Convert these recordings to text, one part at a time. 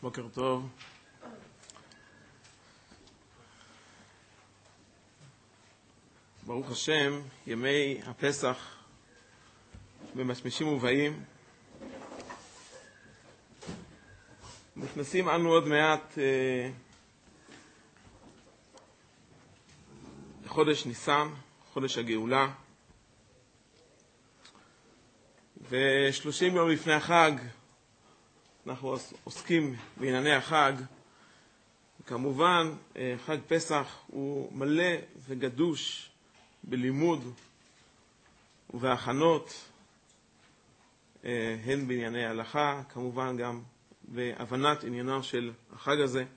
בוקר טוב. ברוך השם, ימי הפסח במשמשים ובאים. נכנסים אנו עוד מעט לחודש ניסן, חודש הגאולה. ו30 יום לפני החג אנחנו עוסקים בענייני החג. כמובן, חג פסח הוא מלא וגדוש בלימוד ובהכנות, הן בענייני ההלכה, כמובן גם בהבנת עניינו של החג הזה.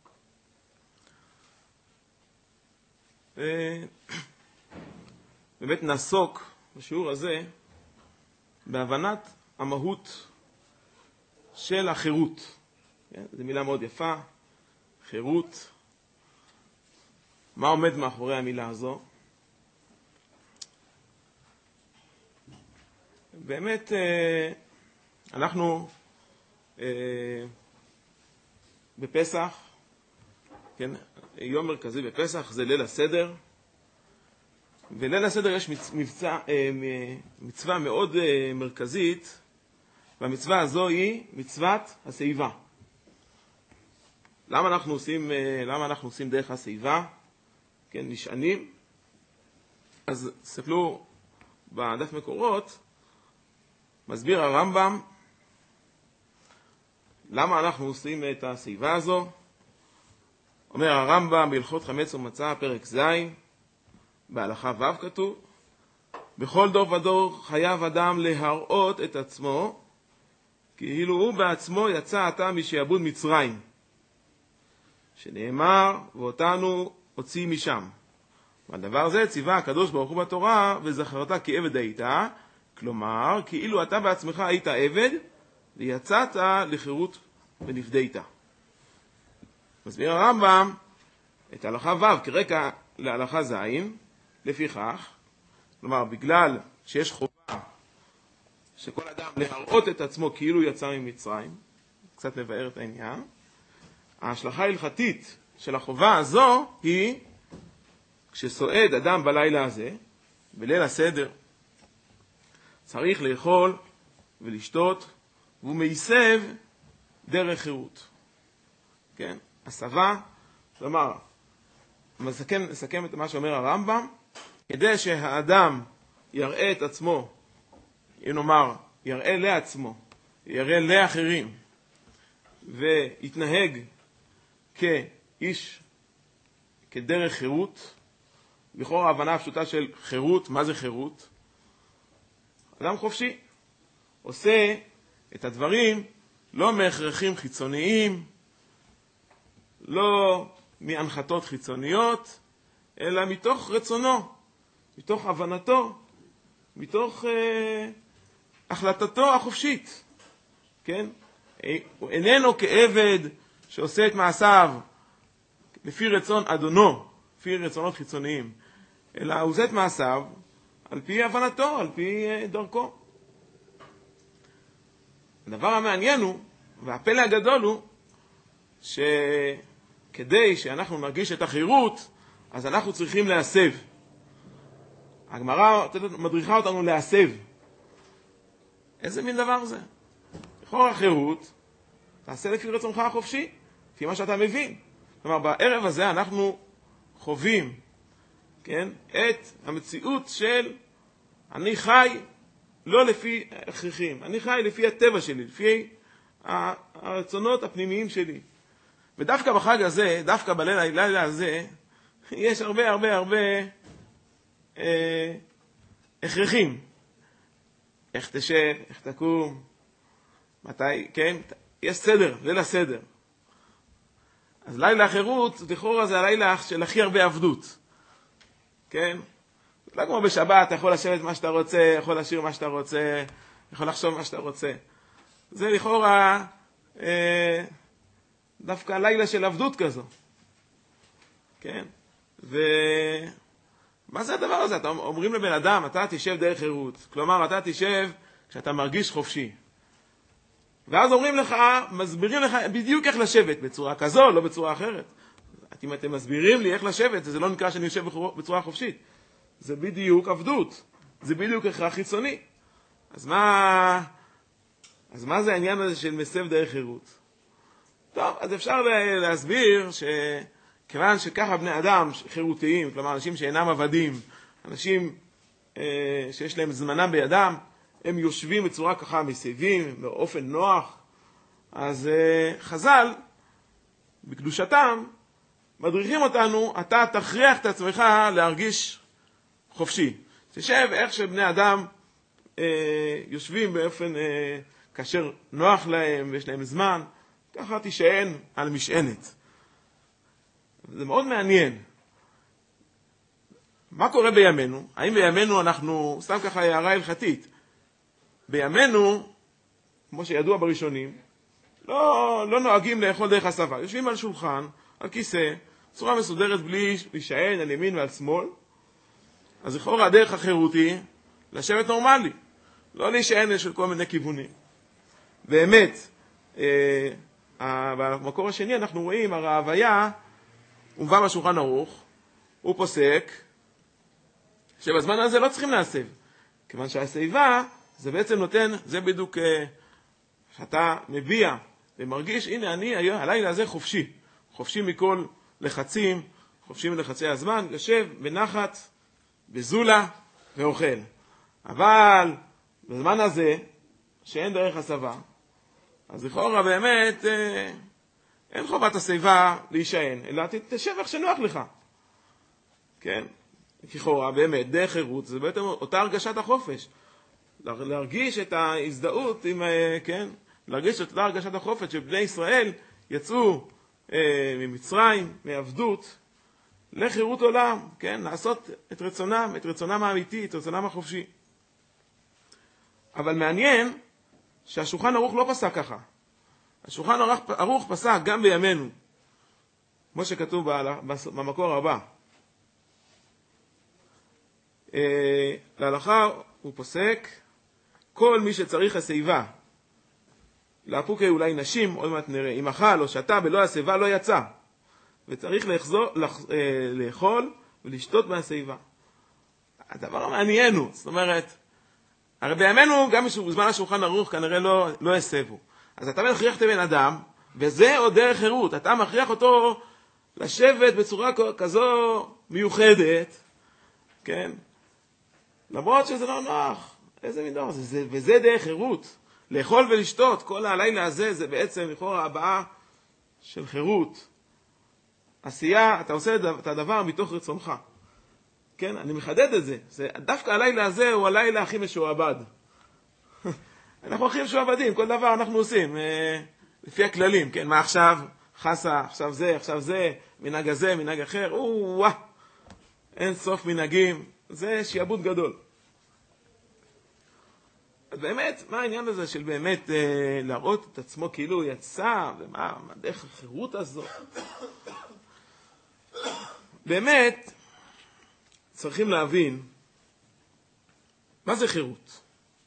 באמת נעסוק בשיעור הזה בהבנת המהות של החירות. זו מילה מאוד יפה, חירות. מה עומד מאחורי המילה הזו? באמת אנחנו בפסח, כן, יום מרכזי בפסח זה ליל הסדר, וליל הסדר יש מצווה מאוד מרכזית, והמצווה הזו היא מצוות הסעיבה. למה אנחנו עושים דרך הסעיבה? כן, נשענים. אז תסתכלו בדף מקורות, מסביר הרמב"ם למה אנחנו עושים את הסעיבה הזו. אומר הרמב"ם בהלכות חמץ ומצה פרק ז' בהלכה ו' כתוב: בכל דור ודור חייב אדם להראות את עצמו כאילו הוא בעצמו יצא עתה משעבוד מצרים, שנאמר ואותנו הוציא משם. והדבר זה ציווה הקדוש ברוך הוא בתורה, וזכרת כי עבד היית, כלומר כאילו אתה בעצמך היית עבד ויצאת לחירות ונפדית. מסביר הרמב"ם את הלכה ו' כרקע להלכה ז', לפיכך, כלומר בגלל שיש חובה שכל אדם להראות את עצמו כאילו יצא ממצרים, קצת נבאר את העניין, ההשלכה ההלכתית של החובה הזו היא כשסועד אדם בלילה הזה, בליל הסדר, צריך לאכול ולשתות, והוא מייסב דרך חירות. כן? הסבה, כלומר, מסכם את מה שאומר הרמב"ם, כדי שהאדם יראה את עצמו, אם נאמר, יראה לעצמו, יראה לאחרים, ויתנהג כאיש, כדרך חירות, לכאורה ההבנה הפשוטה של חירות, מה זה חירות? אדם חופשי, עושה את הדברים לא מהכרחים חיצוניים, לא מהנחתות חיצוניות, אלא מתוך רצונו, מתוך הבנתו, מתוך החלטתו החופשית. כן? הוא איננו כעבד שעושה את מעשיו לפי רצון אדונו, לפי רצונות חיצוניים, אלא הוא עושה את מעשיו על פי הבנתו, על פי דרכו. הדבר המעניין הוא, והפלא הגדול הוא, שכדי שאנחנו נרגיש את החירות, אז אנחנו צריכים להסב. הגמרא מדריכה אותנו להסב. איזה מין דבר זה? לכאורה החירות, תעשה לפי רצונך החופשי, לפי מה שאתה מבין. כלומר, בערב הזה אנחנו חווים, כן, את המציאות של אני חי לא לפי הכרחים, אני חי לפי הטבע שלי, לפי הרצונות הפנימיים שלי. ודווקא בחג הזה, דווקא בלילה הזה, יש הרבה הכרחים. איך תשב, איך תקום, מתי, כן, יש סדר, ליל הסדר. אז לילה החירות, לכאורה זה הלילה של הכי הרבה עבדות. כן? לא כמו בשבת, אתה יכול לשבת מה שאתה רוצה, יכול לשיר מה שאתה רוצה, יכול לחשוב מה שאתה רוצה. זה לכאורה דווקא לילה של עבדות כזו. כן? מה זה הדבר הזה? אתם אומרים לבן אדם, אתה תשב דרך חירות. כלומר, אתה תשב כשאתה מרגיש חופשי. ואז אומרים לך, מסבירים לך בדיוק איך לשבת, בצורה כזו, לא בצורה אחרת. אם אתם מסבירים לי איך לשבת, זה לא נקרא שאני יושב בצורה חופשית. זה בדיוק עבדות. זה בדיוק הכרח חיצוני. אז מה זה העניין הזה של מסב דרך חירות? טוב, אז אפשר להסביר שכיוון שככה בני אדם חירותיים, כלומר אנשים שאינם עבדים, אנשים שיש להם זמנה בידם, הם יושבים בצורה ככה מסבים, באופן נוח, אז חז"ל, בקדושתם, מדריכים אותנו, אתה תכריח את עצמך להרגיש חופשי. תשב איך שבני אדם יושבים באופן כאשר נוח להם ויש להם זמן, ככה תישען על משענת. זה מאוד מעניין. מה קורה בימינו? האם בימינו אנחנו, סתם ככה הערה הלכתית, בימינו, כמו שידוע בראשונים, לא נוהגים לאכול דרך הסבה. יושבים על שולחן, על כיסא, צורה מסודרת בלי להישען על ימין ועל שמאל. אז לכאורה הדרך החירות היא לשבת נורמלי, לא להישען של כל מיני כיוונים. באמת, במקור השני אנחנו רואים, הרעביה, הוא מבא בשולחן ערוך, הוא פוסק, שבזמן הזה לא צריכים להסב. כיוון שהסביבה, זה בעצם נותן, זה בדיוק שאתה מביע ומרגיש, הנה אני הלילה הזה חופשי. חופשי מכל לחצים, חופשי מלחצי הזמן, יושב בנחת, בזולה ואוכל. אבל בזמן הזה, שאין דרך הסבה, אז לכאורה באמת אין חובת הסביבה להישען, אלא תשב איך שנוח לך. כן? לכאורה באמת, דרך חירות, זה בעצם אותה הרגשת החופש. להרגיש את ההזדהות עם, כן? להרגיש את אותה הרגשת החופש שבני ישראל יצאו ממצרים, מעבדות, לחירות עולם, כן? לעשות את רצונם האמיתי, את רצונם החופשי. אבל מעניין שהשולחן ערוך לא פסק ככה. השולחן ערוך פסק גם בימינו, כמו שכתוב במקור הבא. להלכה הוא פוסק, כל מי שצריך הסביבה, לאפוקי אולי נשים, עוד מעט נראה, אם אכל או שתה בלא הסביבה לא יצא, וצריך לאכול ולשתות מהסביבה. הדבר המעניין הוא, זאת אומרת, הרי בימינו גם בזמן השולחן ערוך כנראה לא הסבו. אז אתה מכריח את הבן אדם, וזה עוד דרך חירות, אתה מכריח אותו לשבת בצורה כזו מיוחדת, כן? למרות שזה לא נוח, איזה מין דבר, וזה דרך חירות. לאכול ולשתות, כל הלילה הזה זה בעצם לכאורה הבאה של חירות. עשייה, אתה עושה את הדבר מתוך רצונך. כן, אני מחדד את זה. דווקא הלילה הזה הוא הלילה הכי משועבד. אנחנו הכי משועבדים, כל דבר אנחנו עושים, לפי הכללים, כן, מה עכשיו? חסה, עכשיו זה, מנהג הזה, מנהג אחר, אין סוף מנהגים, זה שיעבוד גדול. אז באמת, מה העניין הזה של באמת להראות את עצמו כאילו הוא יצא, ומה דרך החירות הזאת? באמת, צריכים להבין מה זה חירות.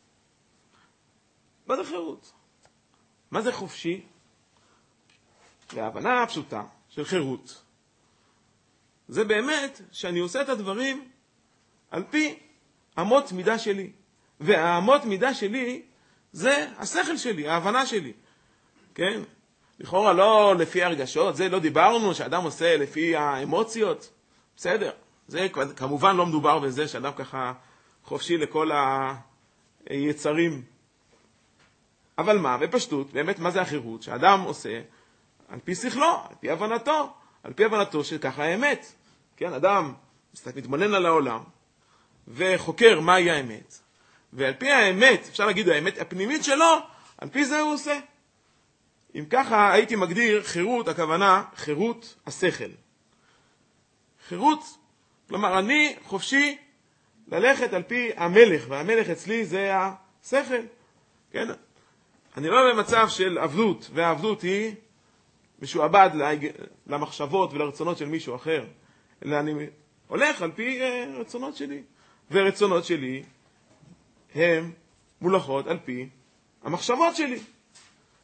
מה זה חירות? מה זה חופשי? וההבנה הפשוטה של חירות זה באמת שאני עושה את הדברים על פי אמות מידה שלי. והאמות מידה שלי זה השכל שלי, ההבנה שלי. כן? לכאורה לא לפי הרגשות, זה לא דיברנו שאדם עושה לפי האמוציות. בסדר. זה כמובן לא מדובר בזה שאדם ככה חופשי לכל היצרים. אבל מה? בפשטות, באמת מה זה החירות? שאדם עושה על פי שכלו, על פי הבנתו, על פי הבנתו שככה האמת. כן, אדם מתבונן על העולם וחוקר מהי האמת. ועל פי האמת, אפשר להגיד האמת הפנימית שלו, על פי זה הוא עושה. אם ככה הייתי מגדיר חירות, הכוונה חירות השכל. חירות, כלומר אני חופשי ללכת על פי המלך, והמלך אצלי זה השכל. כן? אני לא במצב של עבדות, והעבדות היא משועבד למחשבות ולרצונות של מישהו אחר, אלא אני הולך על פי רצונות שלי. ורצונות שלי הם מולכות על פי המחשבות שלי.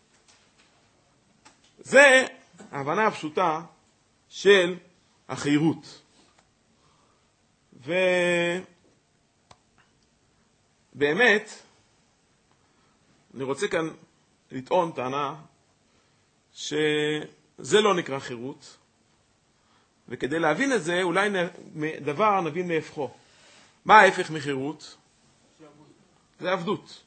זה ההבנה הפשוטה של החירות. ובאמת, אני רוצה כאן לטעון טענה שזה לא נקרא חירות, וכדי להבין את זה, אולי דבר נבין מהפכו. מה ההפך מחירות? זה עבדות.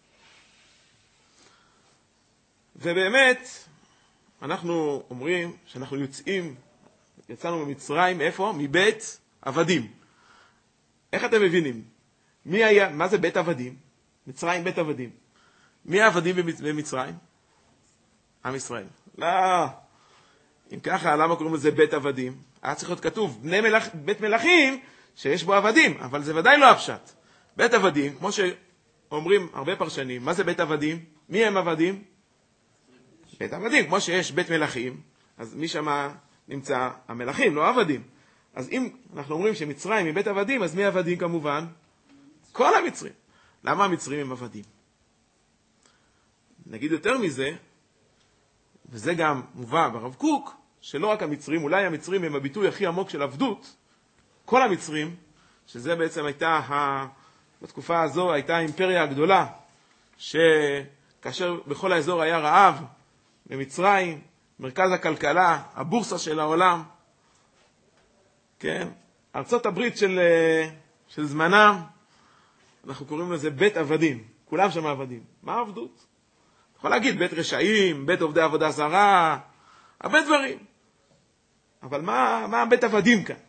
ובאמת, אנחנו אומרים שאנחנו יצאנו ממצרים, מאיפה? מבית עבדים. איך אתם מבינים? מה זה בית עבדים? מצרים בית עבדים. מי העבדים במצרים? עם ישראל. לא. אם ככה, למה קוראים לזה בית עבדים? היה צריך להיות כתוב, בית מלכים שיש בו עבדים, אבל זה ודאי לא הפשט. בית עבדים, כמו שאומרים הרבה פרשנים, מה זה בית עבדים? מי הם עבדים? בית עבדים, כמו שיש בית מלכים, אז מי שמה נמצא? המלכים, לא עבדים. אז אם אנחנו אומרים שמצרים היא בית עבדים, אז מי עבדים כמובן? כל המצרים. למה המצרים הם עבדים? נגיד יותר מזה, וזה גם מובא ברב קוק, שלא רק המצרים, אולי המצרים הם הביטוי הכי עמוק של עבדות, כל המצרים, שזה בעצם בתקופה הזו הייתה האימפריה הגדולה, שכאשר בכל האזור היה רעב, במצרים, מרכז הכלכלה, הבורסה של העולם, כן? ארצות הברית של זמנם, אנחנו קוראים לזה בית עבדים, כולם שם עבדים. מה עבדות? יכול להגיד בית רשעים, בית עובדי עבודה זרה, הרבה דברים. אבל מה בית עבדים כאן?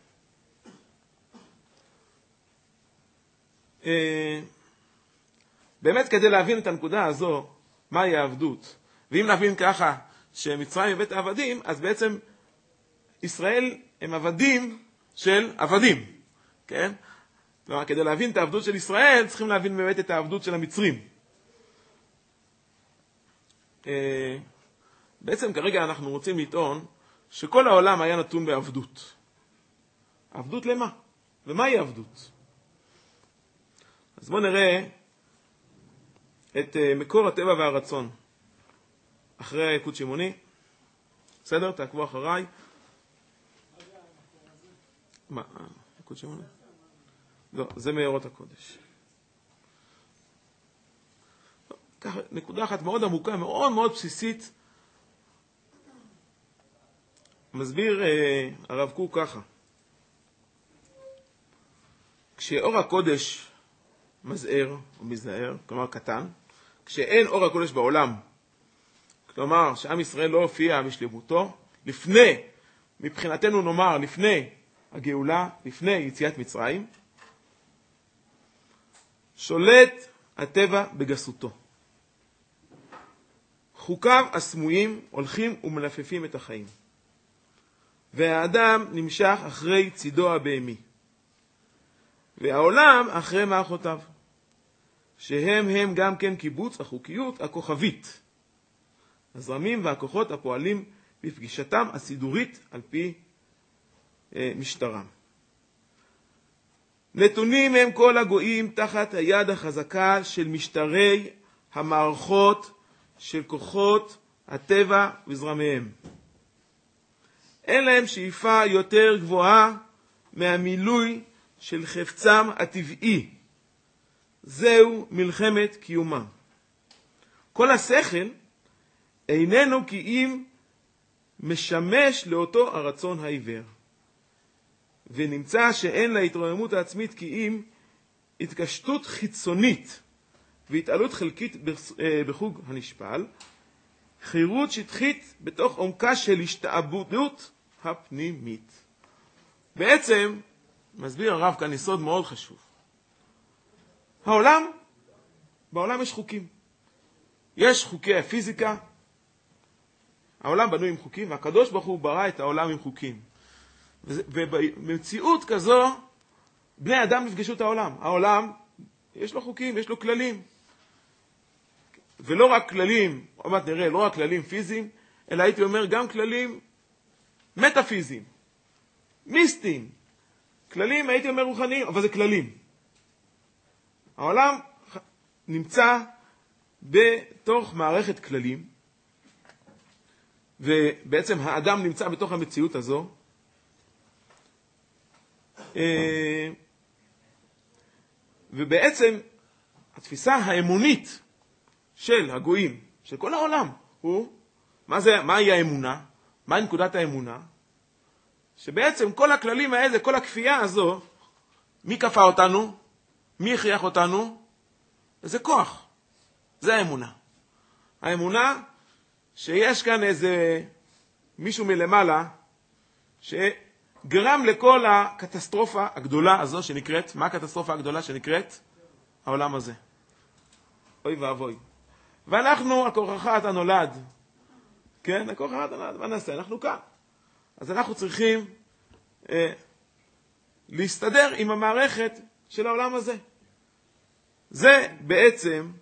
באמת כדי להבין את הנקודה הזו, מהי העבדות, ואם נבין ככה שמצרים היא בית העבדים, אז בעצם ישראל הם עבדים של עבדים, כן? כלומר, כדי להבין את העבדות של ישראל, צריכים להבין באמת את העבדות של המצרים. בעצם כרגע אנחנו רוצים לטעון שכל העולם היה נתון בעבדות. עבדות למה? ומהי עבדות? אז בואו נראה את מקור הטבע והרצון. אחרי היקוד שמעוני. בסדר? תעקבו אחריי. מה? יקוד שמעוני? לא, זה מאורות הקודש. ככה, נקודה אחת מאוד עמוקה, מאוד מאוד בסיסית. מסביר הרב קוק ככה. כשאור הקודש מזער או מזער, כלומר קטן, כשאין אור הקודש בעולם, כלומר שעם ישראל לא הופיע בשלמותו, מבחינתנו נאמר, לפני הגאולה, לפני יציאת מצרים, שולט הטבע בגסותו. חוקיו הסמויים הולכים ומלפפים את החיים. והאדם נמשך אחרי צידו הבהמי. והעולם אחרי מערכותיו. שהם גם כן קיבוץ החוקיות הכוכבית. הזרמים והכוחות הפועלים בפגישתם הסידורית על פי משטרם. נתונים הם כל הגויים תחת היד החזקה של משטרי המערכות של כוחות הטבע וזרמיהם. אין להם שאיפה יותר גבוהה מהמילוי של חפצם הטבעי. זהו מלחמת קיומם. כל השכל איננו כי אם משמש לאותו הרצון העיוור. ונמצא שאין להתרוממות העצמית כי אם התקשטות חיצונית והתעלות חלקית בחוג הנשפל, חירות שטחית בתוך עומקה של השתעבדות הפנימית. בעצם, מסביר הרב כאן יסוד מאוד חשוב. בעולם יש חוקים. יש חוקי הפיזיקה, העולם בנוי עם חוקים, והקדוש ברוך הוא ברא את העולם עם חוקים. ובמציאות כזו, בני אדם נפגשו את העולם. העולם, יש לו חוקים, יש לו כללים. ולא רק כללים, עוד מעט נראה, לא רק כללים פיזיים, אלא הייתי אומר גם כללים מטאפיזיים, מיסטיים. כללים, הייתי אומר רוחניים, אבל זה כללים. העולם נמצא בתוך מערכת כללים, ובעצם האדם נמצא בתוך המציאות הזו, ובעצם התפיסה האמונית של הגויים, של כל העולם, הוא, מהי האמונה? מהי נקודת האמונה? שבעצם כל הכללים האלה, כל הכפייה הזו, מי כפה אותנו? מי הכריח אותנו? זה כוח. זה האמונה. האמונה שיש כאן איזה מישהו מלמעלה שגרם לכל הקטסטרופה הגדולה הזו שנקראת, מה הקטסטרופה הגדולה שנקראת? העולם הזה. אוי ואבוי. ואנחנו, על כורחך אתה נולד. כן? על כורחך אתה נולד. מה נעשה? אנחנו כאן. אז אנחנו צריכים להסתדר עם המערכת של העולם הזה. זה בעצם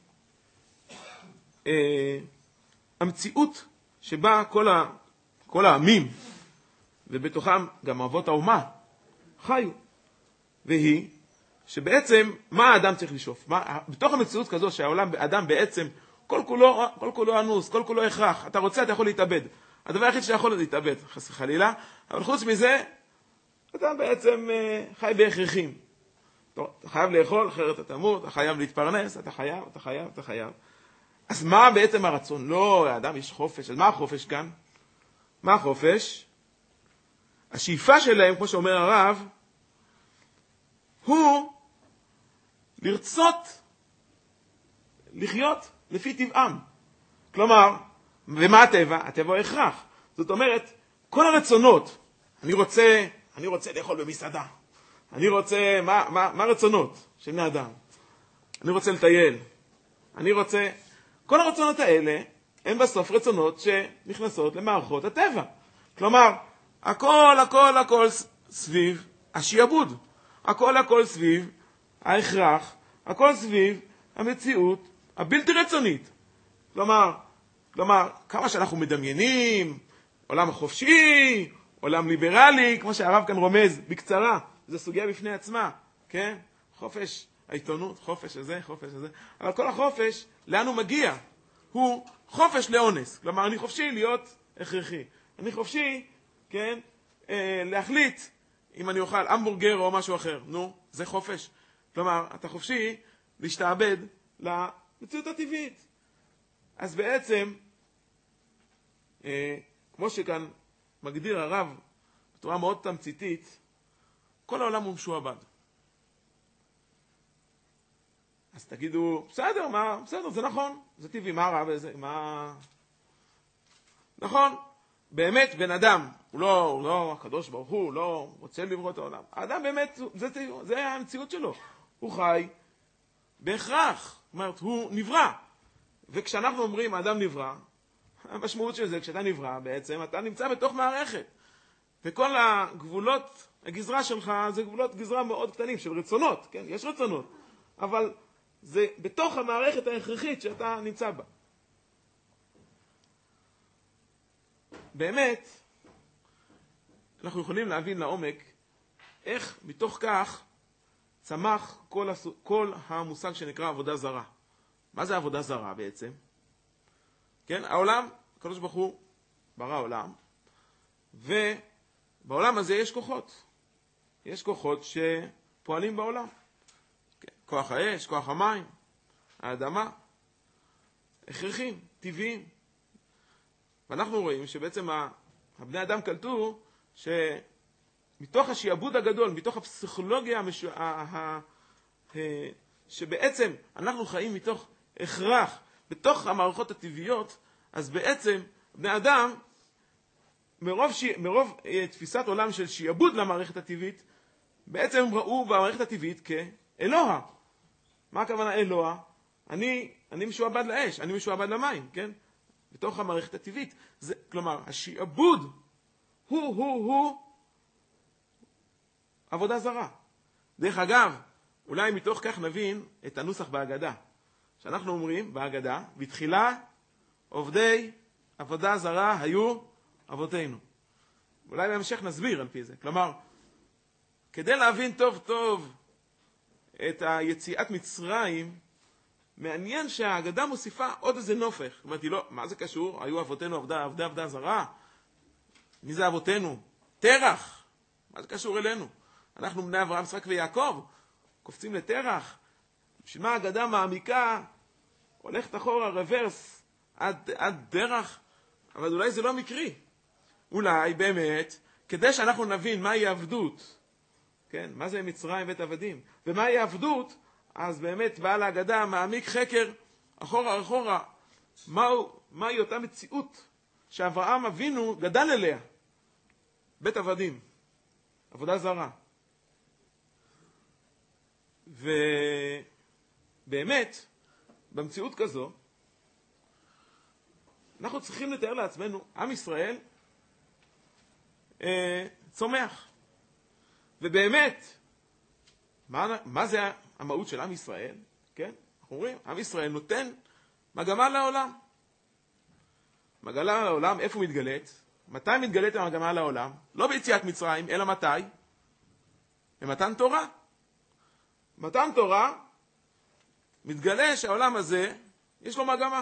המציאות שבה כל העמים, ובתוכם גם אבות האומה, חיו. והיא שבעצם מה האדם צריך לשאוף? בתוך המציאות כזו שהאדם בעצם כל כולו אנוס, כל כולו הכרח. אתה רוצה, אתה יכול להתאבד. הדבר היחיד שיכול להתאבד, חס וחלילה, אבל חוץ מזה, אתה בעצם חי בהכרחים. אתה חייב לאכול, אחרת אתה תמות, אתה חייב להתפרנס, אתה חייב. אז מה בעצם הרצון? לא, האדם יש חופש. אז מה החופש כאן? מה החופש? השאיפה שלהם, כמו שאומר הרב, הוא לרצות לחיות לפי טבעם. כלומר, ומה הטבע? הטבע הוא הכרח. זאת אומרת, כל הרצונות, אני רוצה לאכול במסעדה. אני רוצה, מה הרצונות של בני אדם? אני רוצה לטייל. כל הרצונות האלה הם בסוף רצונות שנכנסות למערכות הטבע. כלומר, הכל סביב השיעבוד. הכל סביב ההכרח. הכל סביב המציאות הבלתי רצונית. כלומר, כמה שאנחנו מדמיינים, עולם חופשי, עולם ליברלי, כמו שהרב כאן רומז, בקצרה, זו סוגיה בפני עצמה, כן? חופש העיתונות, חופש הזה. אבל כל החופש, לאן הוא מגיע? הוא חופש לאונס. כלומר, אני חופשי להיות הכרחי. אני חופשי, כן, להחליט אם אני אוכל המבורגר או משהו אחר. נו, זה חופש. כלומר, אתה חופשי להשתעבד למציאות הטבעית. אז בעצם, כמו שכאן מגדיר הרב בצורה מאוד תמציתית, כל העולם הוא משועבד. אז תגידו, בסדר, זה נכון, זה טבעי, מה רע בזה? נכון, באמת בן אדם, הוא לא הקדוש ברוך הוא לא רוצה לברוא את העולם. האדם באמת, זה המציאות שלו. הוא חי בהכרח, זאת אומרת, הוא נברא. וכשאנחנו אומרים, האדם נברא, המשמעות של זה, כשאתה נברא, בעצם, אתה נמצא בתוך מערכת. וכל הגבולות, הגזרה שלך, זה גבולות גזרה מאוד קטנים של רצונות, כן? יש רצונות. אבל זה בתוך המערכת ההכרחית שאתה נמצא בה. באמת, אנחנו יכולים להבין לעומק איך מתוך כך צמח כל המושג שנקרא עבודה זרה. מה זה עבודה זרה בעצם? כן, העולם, הקדוש ברוך הוא ברא עולם, ובעולם הזה יש כוחות. יש כוחות שפועלים בעולם. כן, כוח האש, כוח המים, האדמה, הכרחים, טבעיים. ואנחנו רואים שבעצם הבני אדם קלטו שמתוך השיעבוד הגדול, מתוך הפסיכולוגיה שבעצם אנחנו חיים מתוך הכרח, בתוך המערכות הטבעיות, אז בעצם בני אדם, מרוב תפיסת עולם של שיעבוד למערכת הטבעית, בעצם הם ראו במערכת הטבעית כאלוה. מה הכוונה אלוה? אני משועבד לאש, אני משועבד למים, כן? בתוך המערכת הטבעית. כלומר, השיעבוד הוא עבודה זרה. דרך אגב, אולי מתוך כך נבין את הנוסח בהגדה. שאנחנו אומרים בהגדה, בתחילה עובדי עבודה זרה היו אבותינו. אולי בהמשך נסביר על פי זה. כלומר, כדי להבין טוב טוב את היציאת מצרים, מעניין שהאגדה מוסיפה עוד איזה נופך. זאת אומרת, לא, מה זה קשור? היו אבותינו עבדי עבודה זרה? מי זה אבותינו? תרח. מה זה קשור אלינו? אנחנו בני אברהם, יצחק ויעקב, קופצים לתרח. בשביל מה האגדה מעמיקה, הולכת אחורה, רוורס, עד דרך? אבל אולי זה לא מקרי. אולי באמת, כדי שאנחנו נבין מהי עבדות, כן? מה זה מצרים בית עבדים, ומהי עבדות, אז באמת בעל האגדה מעמיק חקר אחורה, מהי אותה מציאות שאברהם אבינו גדל אליה, בית עבדים, עבודה זרה. ובאמת, במציאות כזו, אנחנו צריכים לתאר לעצמנו, עם ישראל צומח. ובאמת, מה זה המהות של עם ישראל? כן? אנחנו אומרים, עם ישראל נותן מגמה לעולם. מגמה לעולם, איפה מתגלית? מתי מתגלית המגמה לעולם? לא ביציאת מצרים, אלא מתי? במתן תורה. מתן תורה, מתגלה שהעולם הזה, יש לו מגמה.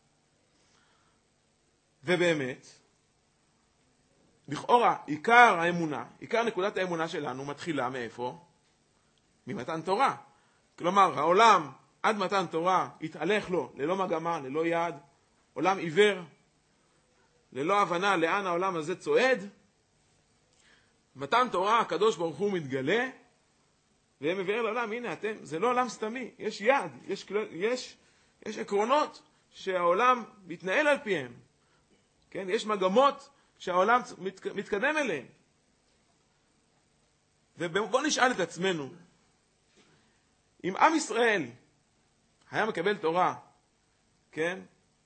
ובאמת, לכאורה, עיקר האמונה, עיקר נקודת האמונה שלנו מתחילה מאיפה? ממתן תורה. כלומר, העולם עד מתן תורה התהלך לו ללא מגמה, ללא יעד, עולם עיוור, ללא הבנה לאן העולם הזה צועד. מתן תורה, הקדוש ברוך הוא מתגלה, והם מבאר לעולם, הנה אתם, זה לא עולם סתמי, יש יעד, יש עקרונות שהעולם מתנהל על פיהם. כן? יש מגמות שהעולם מתקדם אליהן. ובואו נשאל את עצמנו, אם עם ישראל היה מקבל תורה, כן?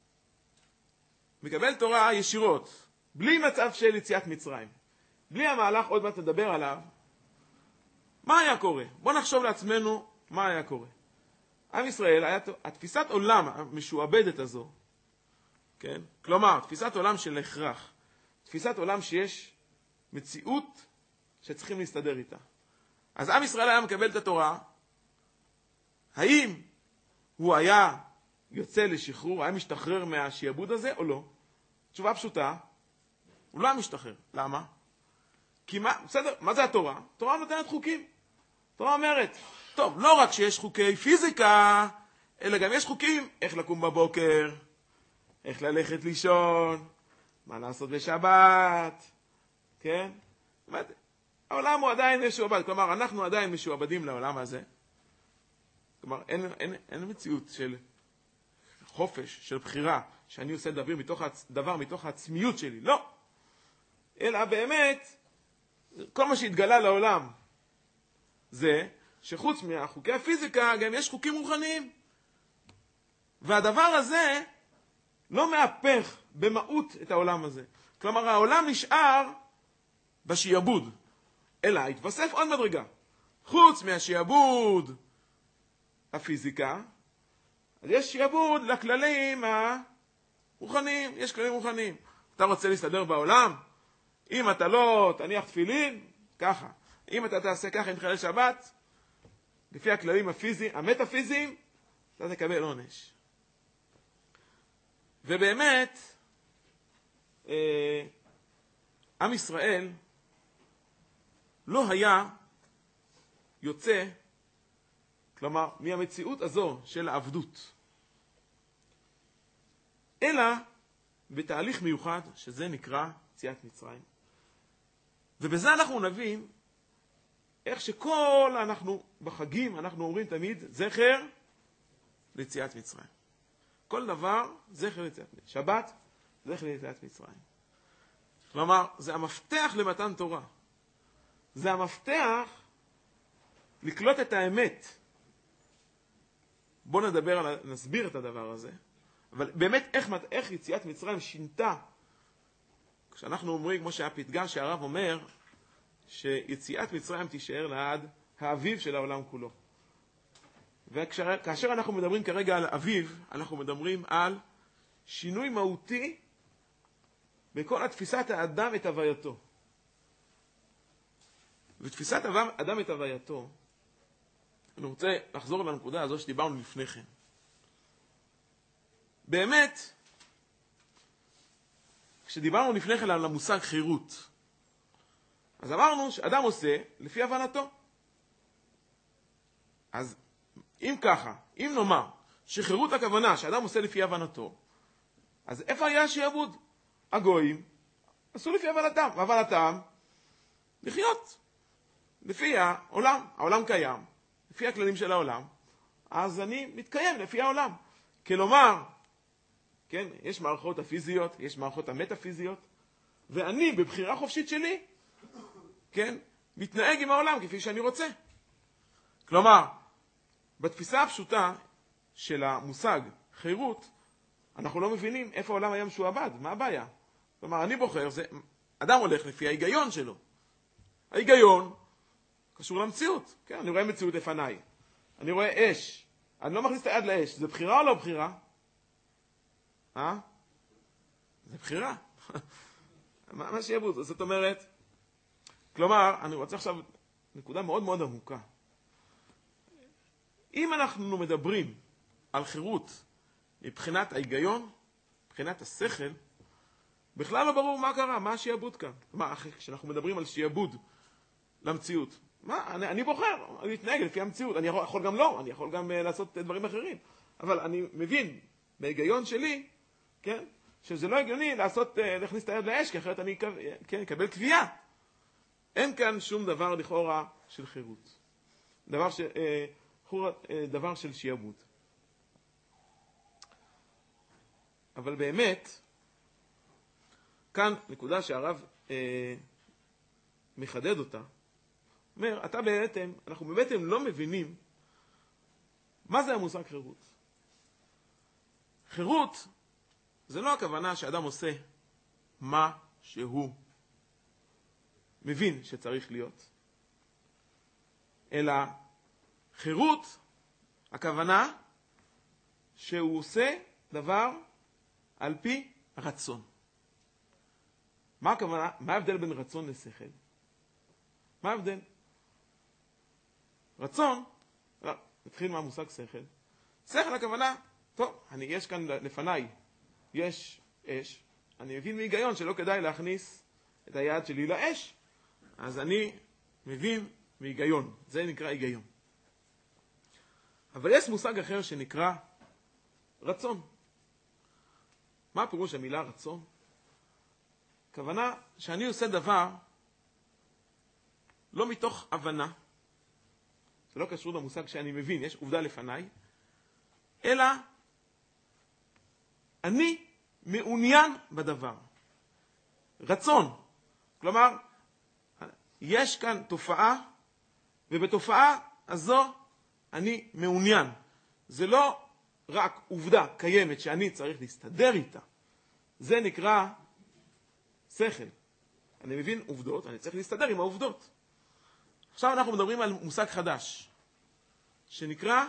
מקבל תורה ישירות, בלי מצב של יציאת מצרים, בלי המהלך עוד מעט נדבר עליו, מה היה קורה? בואו נחשוב לעצמנו מה היה קורה. עם ישראל, התפיסת עולם המשועבדת הזו, כן? כלומר, תפיסת עולם של הכרח, תפיסת עולם שיש מציאות שצריכים להסתדר איתה. אז עם ישראל היה מקבל את התורה, האם הוא היה יוצא לשחרור, היה משתחרר מהשיעבוד הזה או לא? תשובה פשוטה, הוא לא היה משתחרר. למה? כי בסדר, מה זה התורה? התורה נותנת חוקים. התורה אומרת, טוב, לא רק שיש חוקי פיזיקה, אלא גם יש חוקים, איך לקום בבוקר, איך ללכת לישון, מה לעשות בשבת, כן? העולם הוא עדיין משועבד, כלומר, אנחנו עדיין משועבדים לעולם הזה. כלומר, אין מציאות של חופש, של בחירה, שאני עושה דבר מתוך העצמיות שלי, לא. אלא באמת, כל מה שהתגלה לעולם, זה שחוץ מהחוקי הפיזיקה, גם יש חוקים רוחניים. והדבר הזה לא מהפך במהות את העולם הזה. כלומר, העולם נשאר בשיעבוד, אלא התווסף עוד מדרגה. חוץ מהשיעבוד הפיזיקה, אז יש שיעבוד לכללים הרוחניים, יש כללים רוחניים. אתה רוצה להסתדר בעולם? אם אתה לא תניח תפילין, ככה. אם אתה תעשה ככה עם חלל שבת, לפי הכללים המטאפיזיים, אתה תקבל עונש. ובאמת, עם ישראל לא היה יוצא, כלומר, מהמציאות הזו של העבדות, אלא בתהליך מיוחד, שזה נקרא יציאת מצרים. ובזה אנחנו נבין איך שכל אנחנו בחגים, אנחנו אומרים תמיד, זכר ליציאת מצרים. כל דבר, זכר ליציאת מצרים. שבת, זכר ליציאת מצרים. כלומר, זה המפתח למתן תורה. זה המפתח לקלוט את האמת. בואו נסביר את הדבר הזה. אבל באמת, איך יציאת מצרים שינתה? כשאנחנו אומרים, כמו שהפתגם שהרב אומר, שיציאת מצרים תישאר לעד האביב של העולם כולו. וכאשר אנחנו מדברים כרגע על אביב, אנחנו מדברים על שינוי מהותי בכל התפיסת האדם את הווייתו. ותפיסת האדם את הווייתו, אני רוצה לחזור לנקודה הזו שדיברנו לפני כן. באמת, כשדיברנו לפני כן על המושג חירות, אז אמרנו שאדם עושה לפי הבנתו. אז אם ככה, אם נאמר שחירות הכוונה שאדם עושה לפי הבנתו, אז איפה היה שיעבוד? הגויים עשו לפי הבנתם, והבנתם לחיות לפי העולם. העולם קיים, לפי הכללים של העולם, אז אני מתקיים לפי העולם. כלומר, כן, יש מערכות הפיזיות, יש מערכות המטאפיזיות, ואני בבחירה חופשית שלי, כן, מתנהג עם העולם כפי שאני רוצה. כלומר, בתפיסה הפשוטה של המושג חירות, אנחנו לא מבינים איפה העולם היה משועבד, מה הבעיה? כלומר, אני בוחר, אדם הולך לפי ההיגיון שלו. ההיגיון קשור למציאות. כן, אני רואה מציאות לפניי. אני רואה אש. אני לא מכניס את היד לאש. זה בחירה או לא בחירה? זה בחירה. מה שיעבוד? זאת אומרת, כלומר, אני רוצה עכשיו נקודה מאוד מאוד עמוקה. אם אנחנו מדברים על חירות מבחינת ההיגיון, מבחינת השכל, בכלל לא ברור מה קרה, מה השיעבוד כאן. כשאנחנו מדברים על שיעבוד למציאות, אני בוחר, אני אתנהג לפי המציאות, אני יכול גם לא, אני יכול גם לעשות דברים אחרים, אבל אני מבין בהיגיון שלי, כן, שזה לא הגיוני להכניס את היד לאש, כי אחרת אני אקבל קביעה. אין כאן שום דבר לכאורה של חירות. דבר של שיעבוד. אבל באמת, כאן נקודה שהרב מחדד אותה, אומר, אנחנו בעצם לא מבינים מה זה המושג חירות. חירות זה לא הכוונה שאדם עושה מה שהוא מבין שצריך להיות, אלא חירות, הכוונה שהוא עושה דבר על פי רצון. מה הכוונה? מה ההבדל בין רצון לשכל? מה ההבדל? רצון, נתחיל מהמושג שכל. שכל הכוונה, טוב, יש כאן לפניי, יש אש, אני מבין מהיגיון שלא כדאי להכניס את היד שלי לאש, אז אני מבין מהיגיון, זה נקרא היגיון. אבל יש מושג אחר שנקרא רצון. מה הפירוש המילה רצון? הכוונה שאני עושה דבר לא מתוך הבנה, זה לא קשור למושג שאני מבין, יש עובדה לפניי, אלא אני מעוניין בדבר. רצון. כלומר, יש כאן תופעה, ובתופעה הזו אני מעוניין. זה לא רק עובדה קיימת שאני צריך להסתדר איתה. זה נקרא שכל. אני מבין עובדות, אני צריך להסתדר עם העובדות. עכשיו אנחנו מדברים על מושג חדש, שנקרא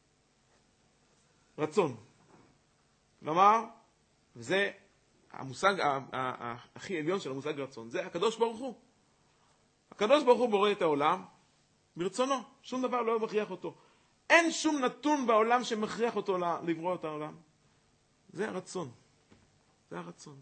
רצון. כלומר, וזה המושג הכי עליון של המושג רצון, זה הקדוש ברוך הוא. הקדוש ברוך הוא בורא את העולם ברצונו, שום דבר לא מכריח אותו. אין שום נתון בעולם שמכריח אותו לברוא את העולם. זה הרצון. זה הרצון.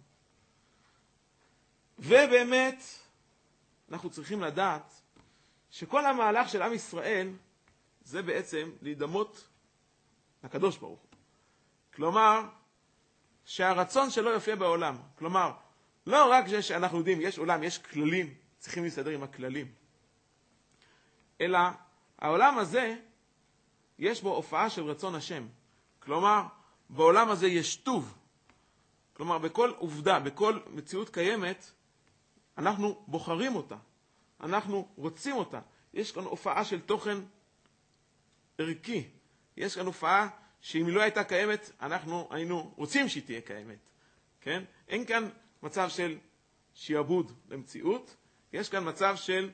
ובאמת, אנחנו צריכים לדעת שכל המהלך של עם ישראל זה בעצם להידמות לקדוש ברוך הוא. כלומר, שהרצון שלו יופיע בעולם. כלומר, לא רק זה שאנחנו יודעים, יש עולם, יש כללים, צריכים להסתדר עם הכללים. אלא העולם הזה, יש בו הופעה של רצון השם. כלומר, בעולם הזה יש טוב. כלומר, בכל עובדה, בכל מציאות קיימת, אנחנו בוחרים אותה. אנחנו רוצים אותה. יש כאן הופעה של תוכן ערכי. יש כאן הופעה שאם היא לא הייתה קיימת, אנחנו היינו רוצים שהיא תהיה קיימת. כן? אין כאן מצב של שיעבוד למציאות. יש כאן מצב של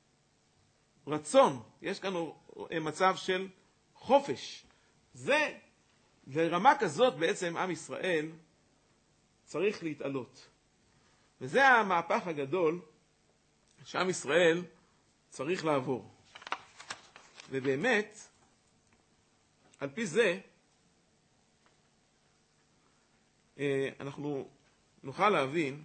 רצון. יש כאן מצב של חופש. זה, ברמה כזאת בעצם עם ישראל צריך להתעלות. וזה המהפך הגדול שעם ישראל צריך לעבור. ובאמת, על פי זה, אנחנו נוכל להבין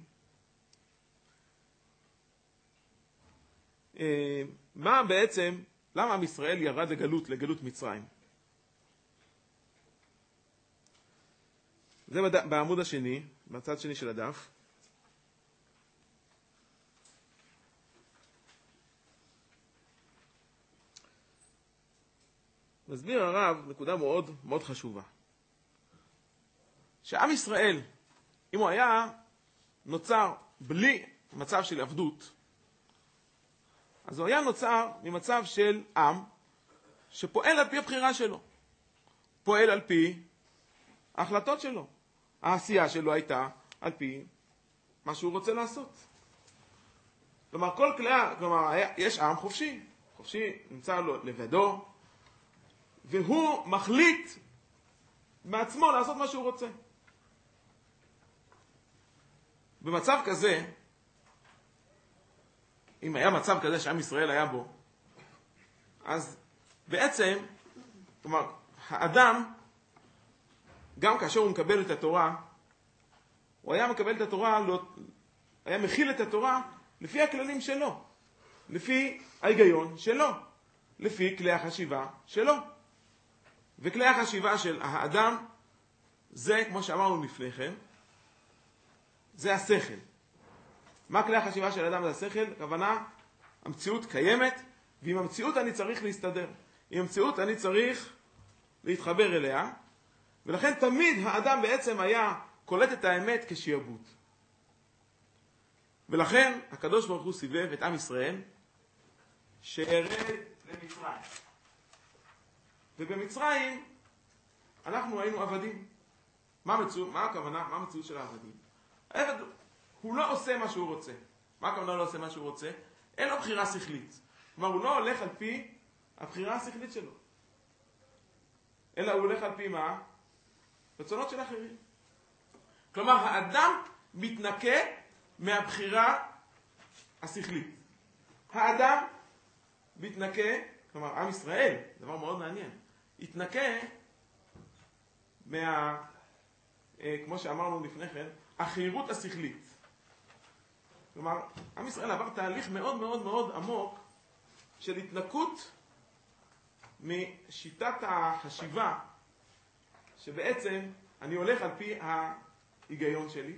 מה בעצם, למה עם ישראל ירד לגלות מצרים. זה בעמוד השני, בצד שני של הדף. מסביר הרב נקודה מאוד מאוד חשובה. שעם ישראל, אם הוא היה נוצר בלי מצב של עבדות, אז הוא היה נוצר ממצב של עם שפועל על פי הבחירה שלו. פועל על פי ההחלטות שלו. העשייה שלו הייתה על פי מה שהוא רוצה לעשות. כלומר, יש עם חופשי. חופשי נמצא לו לבדו, והוא מחליט מעצמו לעשות מה שהוא רוצה. במצב כזה, אם היה מצב כזה שעם ישראל היה בו, אז בעצם, כלומר, האדם, גם כאשר הוא מקבל את התורה, הוא היה מקבל את התורה, היה מכיל את התורה לפי הכללים שלו, לפי ההיגיון שלו, לפי כלי החשיבה שלו. וכלי החשיבה של האדם, זה, כמו שאמרנו לפני כן, זה השכל. מה כלי החשיבה של האדם? זה השכל. הכוונה, המציאות קיימת, ועם המציאות אני צריך להסתדר. עם המציאות אני צריך להתחבר אליה, ולכן תמיד האדם בעצם היה קולט את האמת כשיעבוד. ולכן הקדוש ברוך הוא סיבב את עם ישראל שירד למצרים. ובמצרים אנחנו היינו עבדים. מה הכוונה? מה המציאות של העבדים? העבד הוא לא עושה מה שהוא רוצה. מה הכוונה לא עושה מה שהוא רוצה? אין לו בחירה שכלית. כלומר, הוא לא הולך על פי הבחירה השכלית שלו. אלא הוא הולך על פי מה? רצונות של אחרים. כלומר, האדם מתנקה מהבחירה השכלית. האדם מתנקה, כלומר, עם ישראל, דבר מאוד מעניין, התנקה כמו שאמרנו לפני כן, החירות השכלית. כלומר, עם ישראל עבר תהליך מאוד מאוד מאוד עמוק של התנקות משיטת החשיבה, שבעצם אני הולך על פי ההיגיון שלי,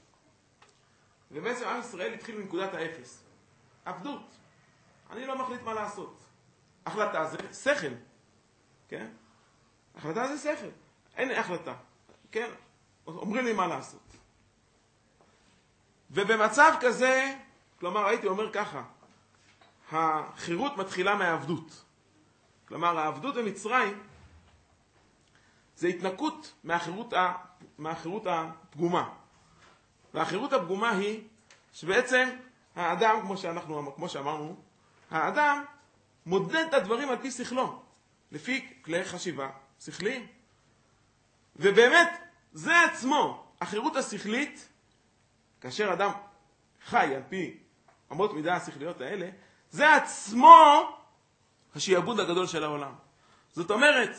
ובעצם עם ישראל התחיל מנקודת האפס. עבדות. אני לא מחליט מה לעשות. החלטה זה שכל. כן? החלטה זה שכל. אין החלטה. כן? אומרים לי מה לעשות. ובמצב כזה, כלומר, הייתי אומר ככה, החירות מתחילה מהעבדות. כלומר, העבדות במצרים זה התנקות מהחירות הפגומה. והחירות הפגומה היא שבעצם האדם, כמו שאמרנו, האדם מודד את הדברים על פי שכלו, לפי כלי חשיבה שכליים. ובאמת, זה עצמו, החירות השכלית, כאשר אדם חי על פי אמות מידה השכליות האלה, זה עצמו השיעבוד הגדול של העולם. זאת אומרת,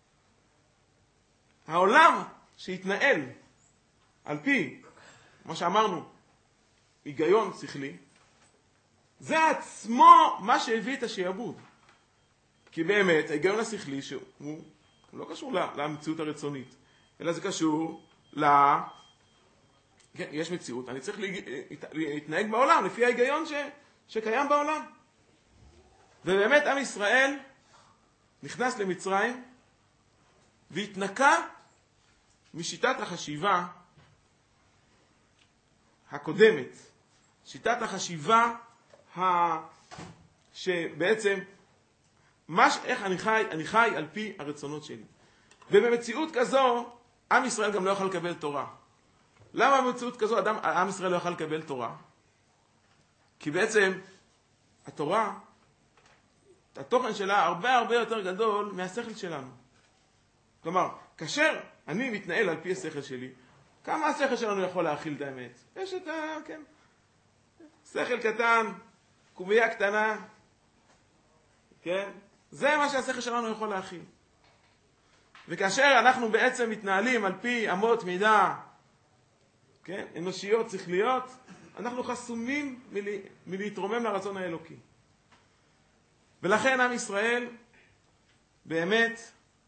העולם שהתנהל על פי, מה שאמרנו, היגיון שכלי, זה עצמו מה שהביא את השיעבוד. כי באמת, ההיגיון השכלי שהוא לא קשור למציאות הרצונית, אלא זה קשור כן, יש מציאות, אני צריך להתנהג בעולם לפי ההיגיון שקיים בעולם. ובאמת עם ישראל נכנס למצרים והתנקה משיטת החשיבה הקודמת, שיטת החשיבה שבעצם איך אני חי על פי הרצונות שלי. ובמציאות כזו עם ישראל גם לא יוכל לקבל תורה. למה במציאות כזו עם ישראל לא יוכל לקבל תורה? כי בעצם התורה, התוכן שלה הרבה הרבה יותר גדול מהשכל שלנו. כלומר, כאשר אני מתנהל על פי השכל שלי, כמה השכל שלנו יכול להכיל את האמת? יש את כן, שכל קטן, קובייה קטנה, כן? זה מה שהשכל שלנו יכול להכיל. וכאשר אנחנו בעצם מתנהלים על פי אמות מידה כן? אנושיות, שכליות, אנחנו חסומים מלהתרומם לרצון האלוקי. ולכן עם ישראל, באמת,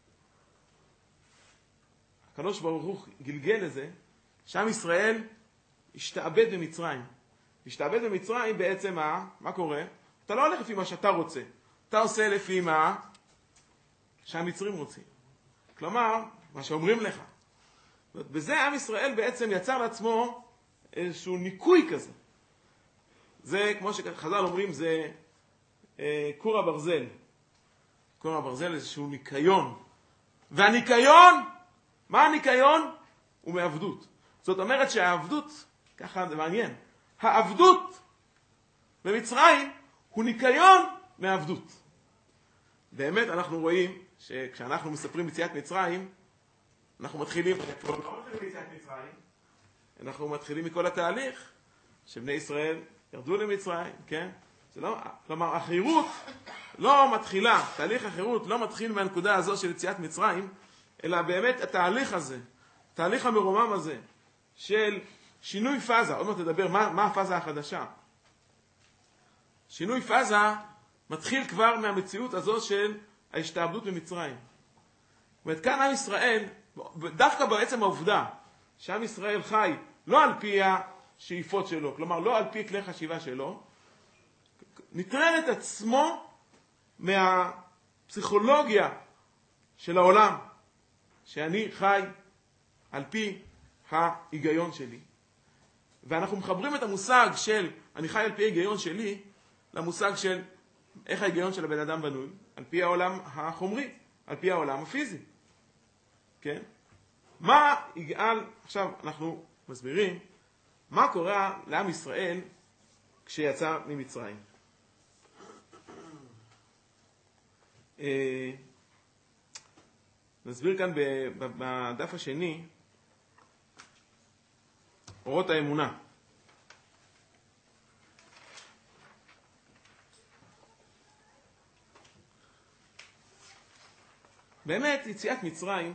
הקדוש ברוך הוא גלגל לזה, שעם ישראל השתעבד במצרים. השתעבד במצרים בעצם מה קורה? אתה לא הולך לפי מה שאתה רוצה, אתה עושה לפי מה שהמצרים רוצים. כלומר, מה שאומרים לך. בזה עם ישראל בעצם יצר לעצמו איזשהו ניקוי כזה. זה, כמו שחז"ל אומרים, זה כור הברזל. כור הברזל איזשהו ניקיון. והניקיון, מה הניקיון? הוא מעבדות. זאת אומרת שהעבדות, ככה זה מעניין, העבדות במצרים הוא ניקיון מעבדות. באמת אנחנו רואים שכשאנחנו מספרים יציאת מצרים, אנחנו מתחילים מכל התהליך שבני ישראל ירדו למצרים, כן? זה לא, כלומר, החירות לא מתחילה, תהליך החירות לא מתחיל מהנקודה הזו של יציאת מצרים, אלא באמת התהליך הזה, התהליך המרומם הזה של שינוי פאזה. עוד מעט תדבר מה הפאזה החדשה. שינוי פאזה מתחיל כבר מהמציאות הזו של ההשתעבדות במצרים. זאת אומרת, כאן עם ישראל, דווקא בעצם העובדה שעם ישראל חי לא על פי השאיפות שלו, כלומר לא על פי כלי חשיבה שלו, נטרן את עצמו מהפסיכולוגיה של העולם, שאני חי על פי ההיגיון שלי. ואנחנו מחברים את המושג של אני חי על פי ההיגיון שלי למושג של איך ההיגיון של הבן אדם בנוי, על פי העולם החומרי, על פי העולם הפיזי. כן? מה יגאל, עכשיו אנחנו מסבירים, מה קורה לעם ישראל כשיצא ממצרים. נסביר כאן בדף השני, אורות האמונה. באמת, יציאת מצרים,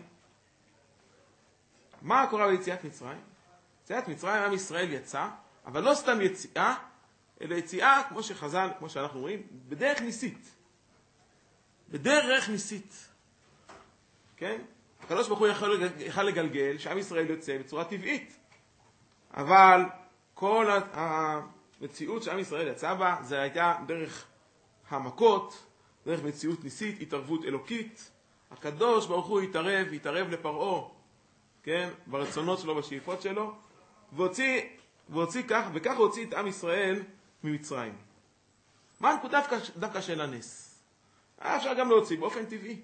מה קורה ביציאת מצרים? יציאת מצרים, עם ישראל יצא, אבל לא סתם יציאה, אלא יציאה, כמו שחז"ל, כמו שאנחנו רואים, בדרך ניסית. בדרך ניסית. כן? הקדוש ברוך הוא יכול לגלגל שעם ישראל יוצא בצורה טבעית. אבל כל המציאות שעם ישראל יצא בה, זה הייתה דרך המכות, דרך מציאות ניסית, התערבות אלוקית. הקדוש ברוך הוא התערב לפרעה, כן? ברצונות שלו, בשאיפות שלו, והוציא כך, וכך הוציא את עם ישראל ממצרים. מה הנקודה דווקא של הנס? אפשר גם להוציא באופן טבעי.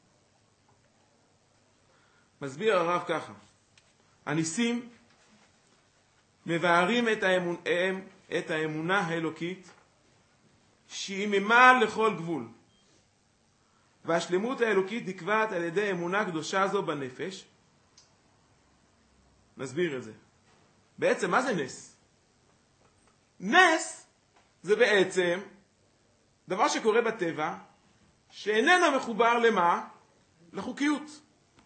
מסביר הרב ככה, הניסים מבארים את האמונה האלוקית שהיא ממעל לכל גבול, והשלמות האלוקית נקבעת על ידי אמונה קדושה זו בנפש. נסביר את זה. בעצם מה זה נס? נס זה בעצם דבר שקורה בטבע שאיננו מחובר למה? לחוקיות.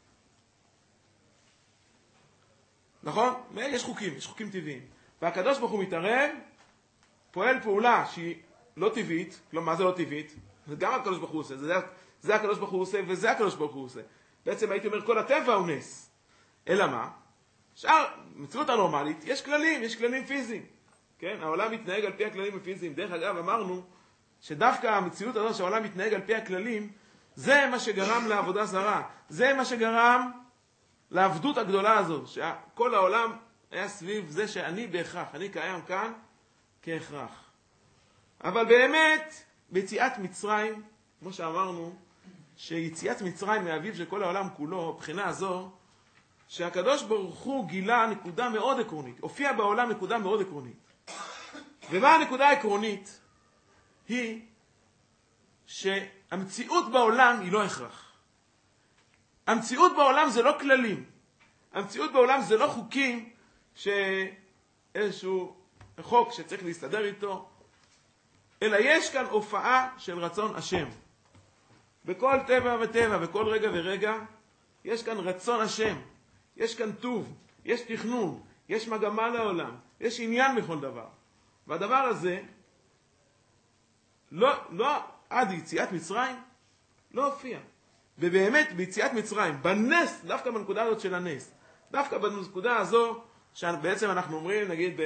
נכון? יש חוקים טבעיים. והקדוש ברוך הוא מתערב, פועל פעולה שהיא לא טבעית. כלומר, מה זה לא טבעית? זה גם הקדוש ברוך הוא עושה. זה הקדוש ברוך הוא עושה וזה הקדוש ברוך הוא עושה. בעצם הייתי אומר, כל הטבע הוא נס. אלא מה? במציאות הנורמלית יש כללים פיזיים. כן? העולם מתנהג על פי הכללים הפיזיים. דרך אגב, אמרנו שדווקא המציאות הזו שהעולם מתנהג על פי הכללים, זה מה שגרם לעבודה זרה. זה מה שגרם לעבדות הגדולה הזו, שכל העולם היה סביב זה שאני בהכרח, אני קיים כאן כהכרח. אבל באמת, ביציאת מצרים, כמו שאמרנו, שיציאת מצרים מאביו של כל העולם כולו, מבחינה הזו, שהקדוש ברוך הוא גילה נקודה מאוד עקרונית, הופיע בעולם נקודה מאוד עקרונית. ומה הנקודה העקרונית? היא שהמציאות בעולם היא לא הכרח. המציאות בעולם זה לא כללים. המציאות בעולם זה לא חוקים שאיזשהו חוק שצריך להסתדר איתו, אלא יש כאן הופעה של רצון השם. בכל טבע וטבע, בכל רגע ורגע, יש כאן רצון השם. יש כאן טוב, יש תכנון, יש מגמה לעולם, יש עניין בכל דבר. והדבר הזה, לא עד יציאת מצרים, לא הופיע. ובאמת ביציאת מצרים, בנס, דווקא בנקודה הזאת של הנס, דווקא בנקודה הזו, שבעצם אנחנו אומרים, נגיד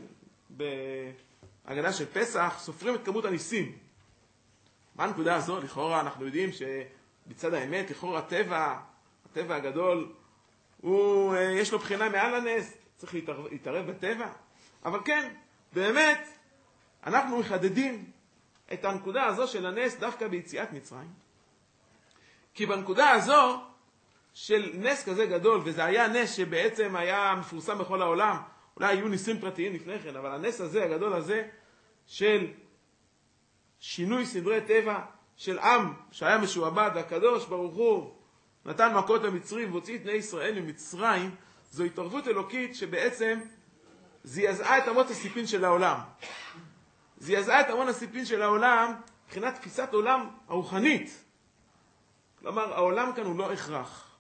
בהגדה של פסח, סופרים את כמות הניסים. מה הנקודה הזו? לכאורה אנחנו יודעים שבצד האמת, לכאורה הטבע הגדול, יש לו בחינה מעל הנס, צריך להתערב בטבע. אבל כן, באמת, אנחנו מחדדים את הנקודה הזו של הנס דווקא ביציאת מצרים. כי בנקודה הזו של נס כזה גדול, וזה היה נס שבעצם היה מפורסם בכל העולם, אולי היו ניסים פרטיים לפני כן, אבל הנס הזה, הגדול הזה, של שינוי סדרי טבע של עם שהיה משועבד, והקדוש ברוך הוא נתן מכות למצרים והוציא את בני ישראל ממצרים, זו התערבות אלוקית שבעצם זעזעה את אמות הסיפין של העולם. זעזעה את אמות הסיפין של העולם מבחינת תפיסת עולם הרוחנית. כלומר, העולם כאן הוא לא הכרח.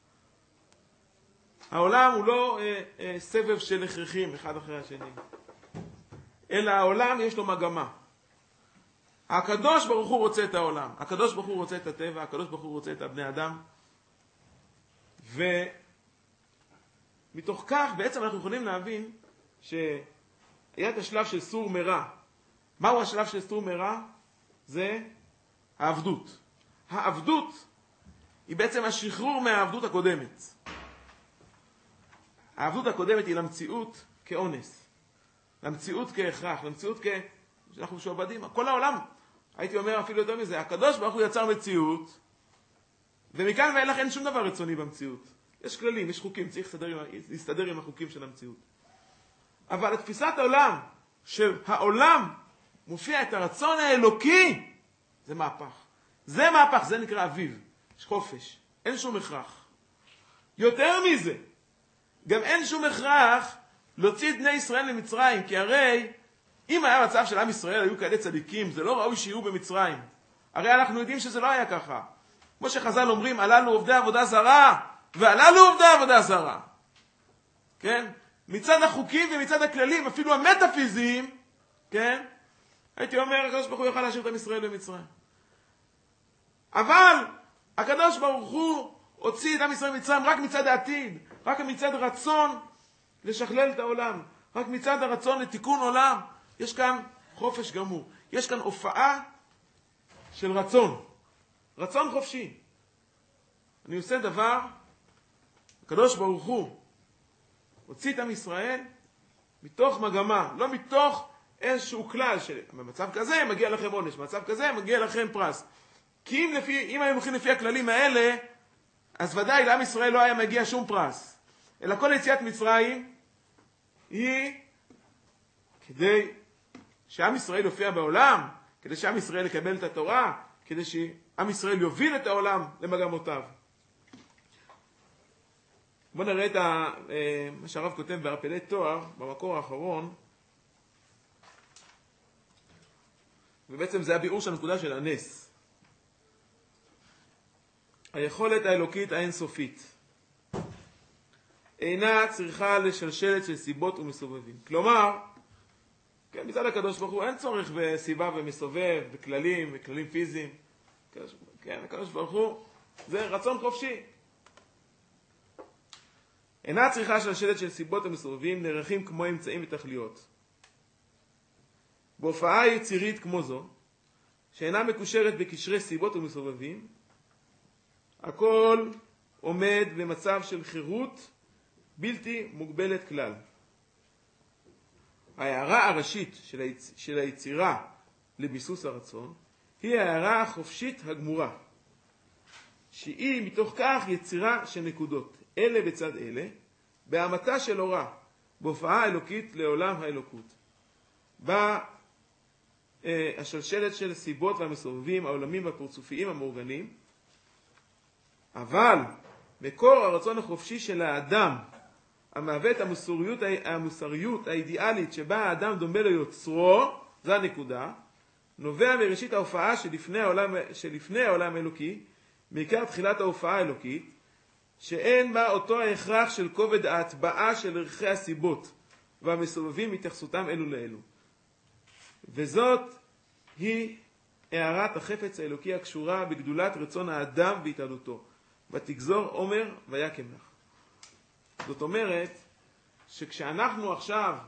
העולם הוא לא סבב של הכרחים אחד אחרי השני. אלא העולם יש לו מגמה. הקדוש ברוך הוא רוצה את העולם. הקדוש ברוך הוא רוצה את הטבע. הקדוש ברוך הוא רוצה את הבני אדם. ומתוך כך בעצם אנחנו יכולים להבין שהיה את השלב של סור מרע. מהו השלב של סור מרע? זה העבדות. העבדות היא בעצם השחרור מהעבדות הקודמת. העבדות הקודמת היא למציאות כאונס, למציאות כהכרח, למציאות שאנחנו משועבדים. כל העולם, הייתי אומר אפילו יותר מזה, הקדוש ברוך הוא יצר מציאות, ומכאן ואילך אין שום דבר רצוני במציאות. יש כללים, יש חוקים, צריך להסתדר עם החוקים של המציאות. אבל לתפיסת העולם, שהעולם מופיע את הרצון האלוקי, זה מהפך. זה מהפך, זה נקרא אביב. יש חופש, אין שום הכרח. יותר מזה, גם אין שום הכרח להוציא את בני ישראל למצרים, כי הרי אם היה מצב של עם ישראל היו כאלה צדיקים, זה לא ראוי שיהיו במצרים. הרי אנחנו יודעים שזה לא היה ככה. כמו שחז"ל אומרים, הללו עובדי עבודה זרה, והללו עובדי עבודה זרה. כן? מצד החוקים ומצד הכללים, אפילו המטאפיזיים, כן? הייתי אומר, הקדוש ברוך הוא יוכל להשאיר את עם ישראל במצרים. אבל הקדוש ברוך הוא הוציא את עם ישראל במצרים רק מצד העתיד, רק מצד רצון לשכלל את העולם, רק מצד הרצון לתיקון עולם. יש כאן חופש גמור. יש כאן הופעה של רצון. רצון חופשי. אני עושה דבר, הקדוש ברוך הוא הוציא את עם ישראל מתוך מגמה, לא מתוך איזשהו כלל שבמצב כזה מגיע לכם עונש, במצב כזה מגיע לכם פרס. כי אם היינו הולכים לפי הכללים האלה, אז ודאי לעם ישראל לא היה מגיע שום פרס. אלא כל יציאת מצרים היא כדי שעם ישראל יופיע בעולם, כדי שעם ישראל יקבל את התורה, כדי שעם ישראל יוביל את העולם למגמותיו. בואו נראה את מה שהרב כותב בערפלי תואר, במקור האחרון, ובעצם זה הביאור של הנקודה של הנס. היכולת האלוקית האינסופית אינה צריכה לשלשלת של סיבות ומסובבים. כלומר, כן, מצד הקדוש ברוך הוא אין צורך בסיבה ומסובב, בכללים פיזיים. כן, הקדוש ברוך הוא זה רצון חופשי. אינה צריכה שלשלת של סיבות ומסובבים, נערכים כמו אמצעים ותכליות. בהופעה יצירית כמו זו, שאינה מקושרת בקשרי סיבות ומסובבים, הכל עומד במצב של חירות בלתי מוגבלת כלל. ההערה הראשית של היצירה לביסוס הרצון היא ההערה החופשית הגמורה, שהיא מתוך כך יצירה של נקודות, אלה בצד אלה, בהמתה של אורה, בהופעה האלוקית לעולם האלוקות. בה השלשלת של הסיבות והמסובבים, העולמים והפרצופיים המאורגנים, אבל מקור הרצון החופשי של האדם, המהווה את המוסריות האידיאלית שבה האדם דומה ליוצרו, זו הנקודה, נובע מראשית ההופעה שלפני העולם האלוקי, מעיקר תחילת ההופעה האלוקית, שאין בה אותו ההכרח של כובד ההטבעה של ערכי הסיבות והמסובבים התייחסותם אלו לאלו. וזאת היא הערת החפץ האלוקי הקשורה בגדולת רצון האדם והתעלותו. ותגזור עומר ויקם לך. זאת אומרת שכשאנחנו עכשיו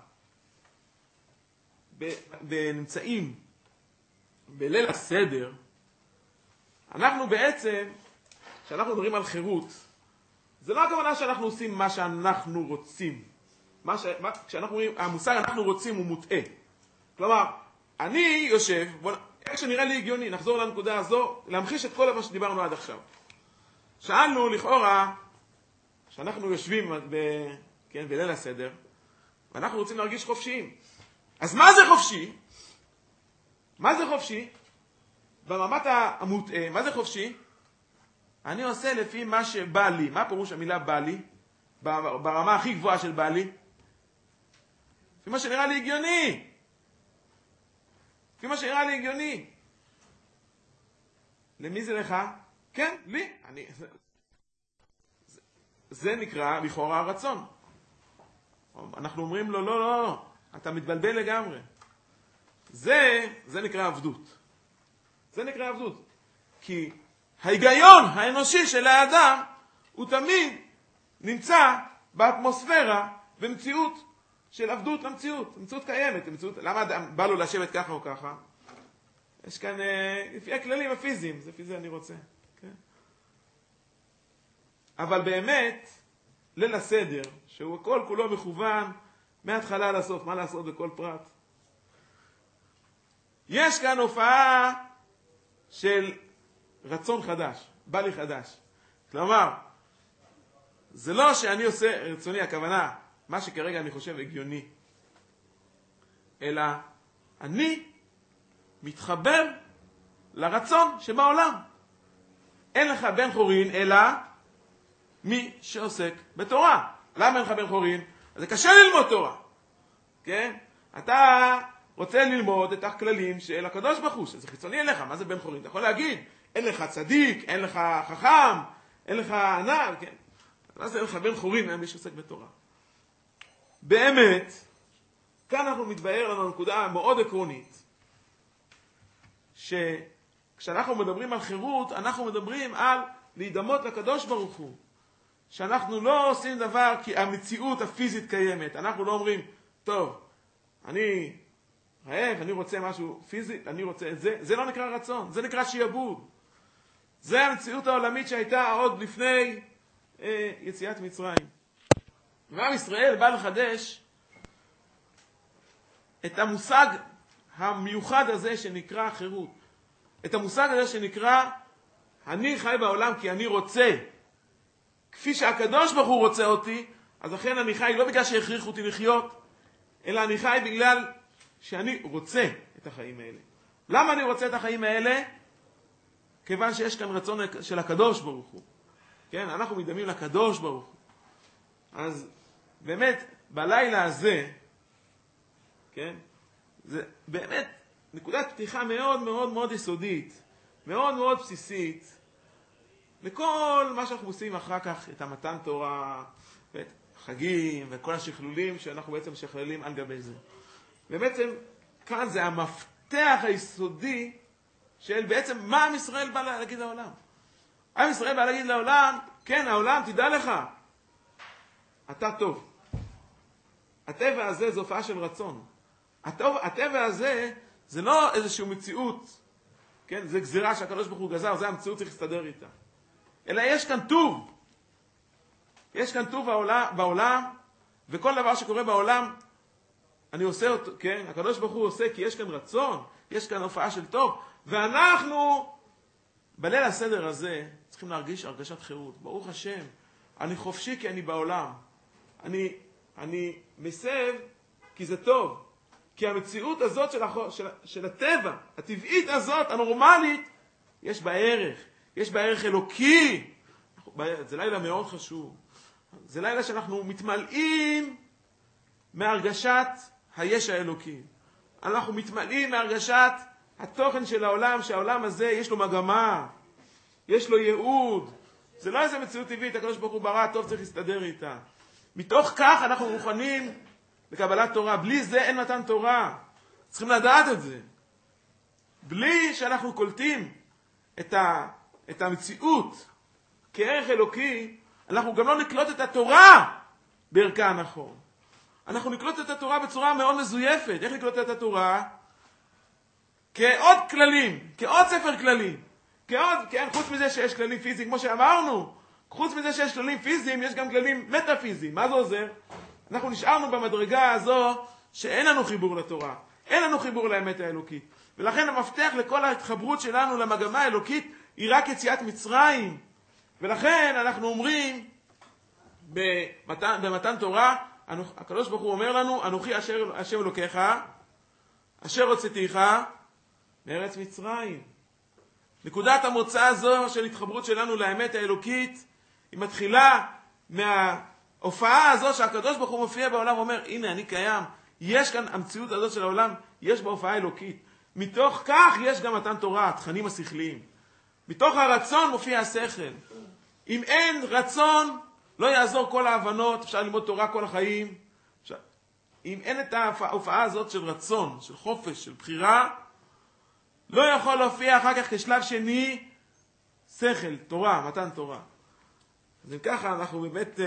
נמצאים בליל הסדר, אנחנו בעצם, כשאנחנו מדברים על חירות, זה לא הכוונה שאנחנו עושים מה שאנחנו רוצים. כשאנחנו אומרים, המושג אנחנו רוצים הוא מוטעה. כלומר, אני יושב, איך שנראה לי הגיוני, נחזור לנקודה הזו, להמחיש את כל מה שדיברנו עד עכשיו. שאלנו לכאורה, שאנחנו יושבים בליל הסדר, ואנחנו רוצים להרגיש חופשיים. אז מה זה חופשי? מה זה חופשי? במבט המוטעה, מה זה חופשי? אני עושה לפי מה שבא לי. מה פירוש המילה בא לי? ברמה הכי גבוהה של בא לי? לפי מה שנראה לי הגיוני. לפי מה שנראה לי הגיוני. למי זה לך? כן, לי. זה נקרא לכאורה הרצון. אנחנו אומרים לו, לא, לא, לא, אתה מתבלבל לגמרי. זה נקרא עבדות. זה נקרא עבדות. כי ההיגיון האנושי של האדם הוא תמיד נמצא באטמוספירה, במציאות של עבדות למציאות. מציאות קיימת. למה אדם בא לו לשבת ככה או ככה? יש כאן, לפי הכללים הפיזיים, זה לפי זה אני רוצה. כן? אבל באמת, ליל הסדר, שהוא הכל כולו מכוון, מההתחלה לסוף, מה לעשות בכל פרט? יש כאן הופעה של רצון חדש, בא לי חדש. כלומר, זה לא שאני עושה רצוני, הכוונה, מה שכרגע אני חושב הגיוני, אלא אני מתחבר לרצון שבעולם. אין לך בן חורין, אלא מי שעוסק בתורה. למה אין לך בן חורין? זה קשה ללמוד תורה. כן? אתה רוצה ללמוד את הכללים של הקדוש ברוך הוא, שזה חיצוני אליך. מה זה בן חורין? אתה יכול להגיד, אין לך צדיק, אין לך חכם, אין לך ענב, כן? אז אין לך בן חורין, מי שעוסק בתורה. באמת, כאן אנחנו מתבהר לנו נקודה מאוד עקרונית, שכשאנחנו מדברים על חירות, אנחנו מדברים על להידמות לקדוש ברוך הוא. שאנחנו לא עושים דבר כי המציאות הפיזית קיימת. אנחנו לא אומרים, טוב, אני רעב, אני רוצה משהו פיזי, אני רוצה את זה. זה לא נקרא רצון, זה נקרא שיעבוד. זה המציאות העולמית שהייתה עוד לפני יציאת מצרים. ועם ישראל בא לחדש את המושג המיוחד הזה שנקרא חירות. את המושג הזה שנקרא, אני חי בעולם כי אני רוצה. כפי שהקדוש ברוך הוא רוצה אותי, אז לכן אני חי לא בגלל שהכריח אותי לחיות, אלא אני חי בגלל שאני רוצה את החיים האלה. למה אני רוצה את החיים האלה? כיוון שיש כאן רצון של הקדוש ברוך הוא. כן, אנחנו מדמים לקדוש ברוך הוא. אז באמת, בלילה הזה, כן, זה באמת נקודת פתיחה מאוד מאוד מאוד יסודית, מאוד מאוד בסיסית, לכל מה שאנחנו עושים אחר כך, את המתן תורה, ואת החגים, וכל השכלולים שאנחנו בעצם שכללים על גבי זה. ובעצם כאן זה המפתח היסודי של בעצם מה עם ישראל בא להגיד לעולם. עם ישראל בא להגיד לעולם, כן, העולם, תדע לך, אתה טוב. הטבע הזה זה הופעה של רצון. הטבע הזה זה לא איזושהי מציאות, כן? זה גזירה שהקדוש ברוך הוא גזר, זה המציאות צריך להסתדר איתה. אלא יש כאן טוב. יש כאן טוב בעולם, וכל דבר שקורה בעולם, אני עושה אותו, כן? הקדוש ברוך הוא עושה כי יש כאן רצון, יש כאן הופעה של טוב, ואנחנו בליל הסדר הזה צריכים להרגיש הרגשת חירות. ברוך השם, אני חופשי כי אני בעולם. אני מסב כי זה טוב. כי המציאות הזאת של הטבע, הטבעית הזאת, הנורמלית, יש בה ערך. יש בה ערך אלוקי. זה לילה מאוד חשוב. זה לילה שאנחנו מתמלאים מהרגשת היש האלוקי. אנחנו מתמלאים מהרגשת התוכן של העולם, שהעולם הזה יש לו מגמה, יש לו ייעוד, זה לא איזה מציאות טבעית, הקדוש ברוך הוא ברא, טוב צריך להסתדר איתה. מתוך כך אנחנו מוכנים לקבלת תורה. בלי זה אין מתן תורה. צריכים לדעת את זה. בלי שאנחנו קולטים את המציאות כערך אלוקי, אנחנו גם לא נקלוט את התורה בערכה הנכון. אנחנו נקלוט את התורה בצורה מאוד מזויפת. איך נקלוט את התורה? כעוד כללים, כעוד ספר כללים. כן, חוץ מזה שיש כללים פיזיים, כמו שאמרנו, חוץ מזה שיש כללים פיזיים, יש גם כללים מטאפיזיים. מה זה עוזר? אנחנו נשארנו במדרגה הזו שאין לנו חיבור לתורה. אין לנו חיבור לאמת האלוקית. ולכן המפתח לכל ההתחברות שלנו למגמה האלוקית היא רק יציאת מצרים. ולכן אנחנו אומרים במתן תורה, הקדוש ברוך הוא אומר לנו, אנוכי השם אלוקיך, אשר הוצאתיך מארץ מצרים. נקודת המוצא הזו של התחברות שלנו לאמת האלוקית, היא מתחילה מההופעה הזו שהקדוש ברוך הוא מופיע בעולם ואומר, הנה אני קיים, יש כאן המציאות הזאת של העולם, יש בהופעה האלוקית. מתוך כך יש גם מתן תורה, התכנים השכליים. מתוך הרצון מופיע השכל. אם אין רצון, לא יעזור כל ההבנות, אפשר ללמוד תורה כל החיים. אם אין את ההופעה הזאת של רצון, של חופש, של בחירה, לא יכול להופיע אחר כך כשלב שני, שכל, תורה, מתן תורה. אז אם ככה אנחנו באמת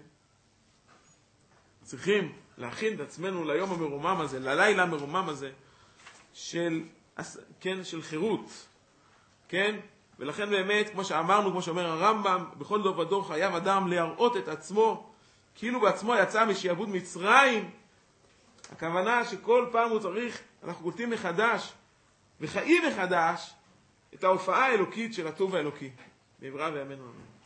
צריכים להכין את עצמנו ליום המרומם הזה, ללילה המרומם הזה, של חירות, כן? ולכן באמת, כמו שאמרנו, כמו שאומר הרמב"ם, בכל דור ודור חייב אדם להראות את עצמו, כאילו בעצמו יצא משעבוד מצרים. הכוונה שכל פעם הוא צריך, אנחנו קולטים מחדש, וחיים מחדש, את ההופעה האלוקית של הטוב האלוקי. בעברה וימינו אמן.